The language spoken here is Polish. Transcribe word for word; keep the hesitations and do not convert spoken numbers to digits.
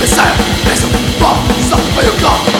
desire. There's a bomb, something for your God.